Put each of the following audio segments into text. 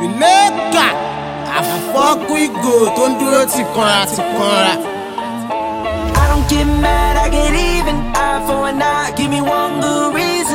Ìlẹ́kà àfọ́kù ìgò tó ń dúró ti kanra ti kanra. I don't get mad, I get even. Eye for an eye, give me one good reason.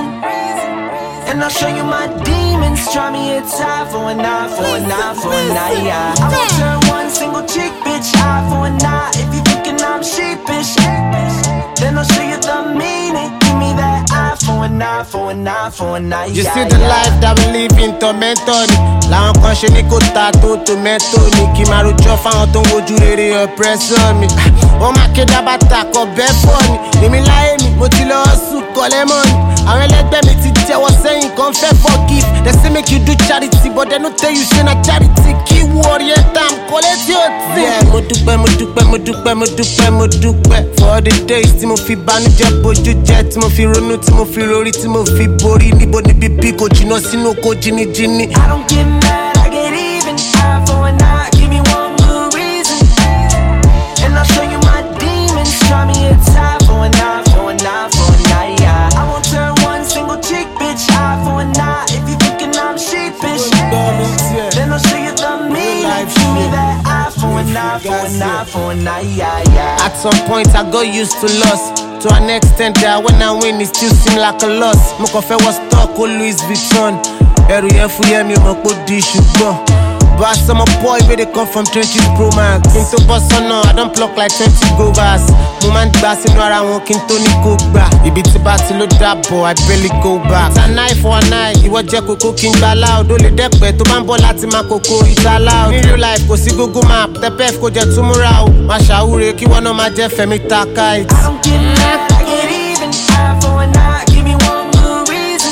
And I'll show you my demons. Try me, it's eye for an eye, for an eye, for an eye, yeah. I won't turn one single chick, bitch. Eye for an eye, if you thinking I'm sheepish, then I'll show you the meaning. Give me that eye for an eye, for an eye, for an eye, You yeah, see the yeah. life that we live in tormento ni. Làwọn kan ṣe ní kò ta tó tomato ni. Kì máa rojọ́ fáwọn tó ń wojú rere oppressor mi. Wọ́n máa ké dábàtà kọ bẹ́ẹ̀ fọ́ ni. Èmi láyé mi, mo ti lọ sùn kọ́lẹ́ mọ́ ni. Àwọn ẹlẹgbẹ́ mi ti jẹ́wọ́ sẹ́yìn kan fẹ́ forgive. They say make you do charity but they no tell you say na charity. Kí warrior tam kọ́lé tí ó ti. Mo dúpẹ́, mo dúpẹ́, mo dúpẹ́, mo dúpẹ́, mo dúpẹ́. For all the days tí mo fi bánújẹ́ bójú jẹ́, tí mo fi ronú, tí mo fi rorí, tí mo fi borí. Níbo ni bíbí kò jìnnà sínú oko jìnnìjìnnì. I don't get mad, I get even. Eye for an eye, give me one good reason. And I'll show you my demons. Try me, it's eye for an eye, for an eye, for an eye, yeah. I won't turn one single chick, bitch. Eye for an eye, if you thinking I'm sheepish, then I'll show you the meaning. Give me that eye for an eye, for an eye, for an eye, yeah, yeah. At some point I got used to loss. To an extent that when I win it still seem like a loss. Mo kàn fẹ́ wọ stock o Louis Vuitton. Ẹrù yẹn fúyẹ́ mi mọ̀ pé ó di ṣùgbọ́n. But as I'm a boy where they come from trenches pro max. Kí n tó bọ́ sọ́nà, I don't pluck like 20 govers. Mo máa ń gbà sínú ara wọn kí n tó ní kó gbà. Ibi tí bá ti ló dàbọ̀, I barely go back. It's an eye for an eye, ìwọ jẹ́ kókó kí n gbà loud. Ó lè dẹ́pẹ́ tó bá ń bọ̀ láti máa kókó ìta loud. In real life kò sí Google map, tẹ́pẹ́ kò jẹ́ túmúra o. Máa ṣàwúre kí wọ́n náà máa jẹ́ Fẹ́mi Takait. I don't get mad, I get even. Eye for an eye, give me one good reason.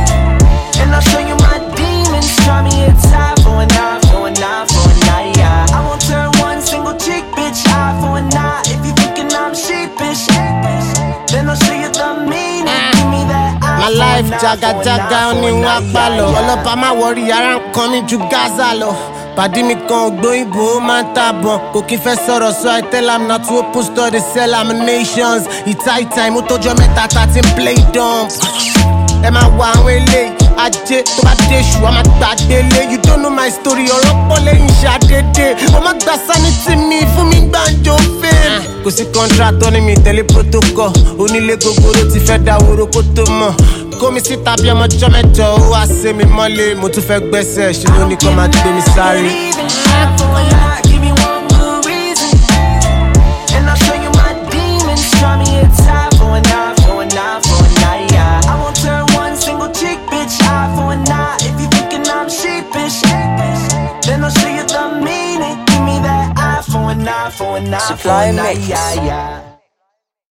And I'll show you my demons. Try me, it's eye for an eye, for an eye, for an eye, yeah. I won't turn one single chick, bitch. Eye for an eye, if you thinking I'm sheepish, then I'll show you the meaning. Give me that eye. My life jaga jaga ni wá pa lọ. Ọlọ́pàá má wọrí ara ń kan mi ju Gaza lọ. Pàdí mi kan ògbóyìnbó ó máa ń tàbọn. Kò kí fẹ́ sọ̀rọ̀ so I tell am not to open store dey sell laminations. Ìta ìta ìmú tọ́jọ́ mẹ́ta ta ti ń play dumb. Ẹ máa wá àwọn eléyìí. Ajé tó bá dé ṣù, a máa gbà délé. You don't know my story, ọ̀rọ̀ pọ̀ lẹ́yìn ṣàdédé. Ó máa gba sanity mi fún mi gbàǹjo fame. Kò sí contract ní mi tẹ̀lé protocol. Onílé gogoro ti fẹ́ dá woro kó tó mọ̀. Kó mi síta bí ọmọ ọjọ́ mẹ́jọ, ó wá sé mi mọ́lé. Mo tún fẹ́ gbẹ́sẹ̀, ṣe ló ní kó máa gbé mi sáré. Eye for an eye, give me one good reason. And I'll show you my demons. Try me, it's eye for an eye, for an eye, for an eye, yeah. I won't turn one single chick, bitch. Eye for an eye, if you thinking I'm sheepish, then I'll show you the meaning. Give me that eye for an eye, for an eye, for an eye, yeah, yeah.